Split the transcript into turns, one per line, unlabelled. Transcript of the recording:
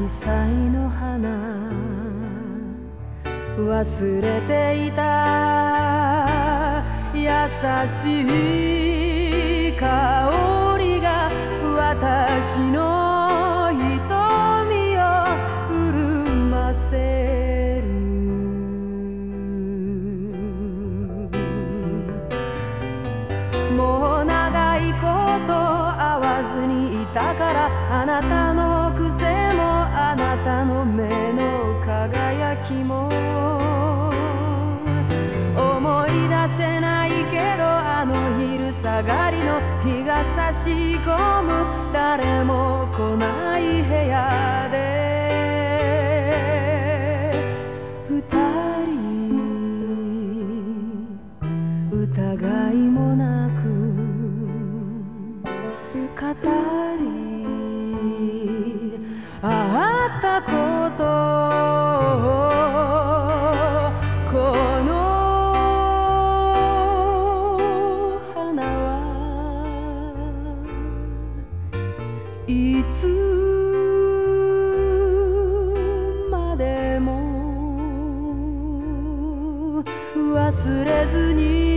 サイの花忘れていた優しい香りが私の瞳を潤ませる。もう長いこと会わずにいたからあなたの癖もあなたの目の輝きも思い出せないけどあの昼下がりの日が差し込む誰も来ない部屋で二人疑いもなく語りあったことこの花はいつまでも忘れずに